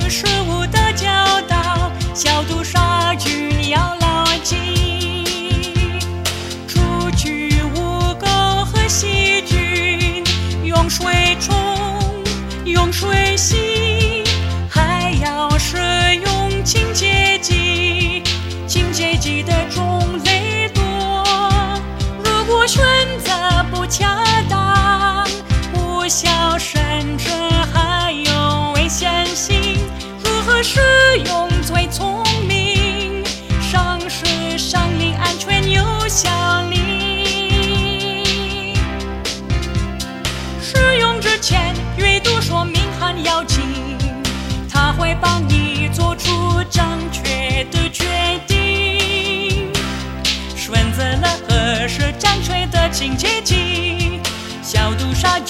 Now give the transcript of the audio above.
事物的教导，消毒杀菌要牢记，除去污垢和细菌，用水冲，用水洗，还要使用清洁剂。清洁剂的种类多，如果选择不恰当，无效甚至还有危险性。如何使用最聪明，上市上令安全有效力。使用之前阅读说明函要紧，它会帮你做出正确的决定，选择了合适正确的清洁剂，消毒杀菌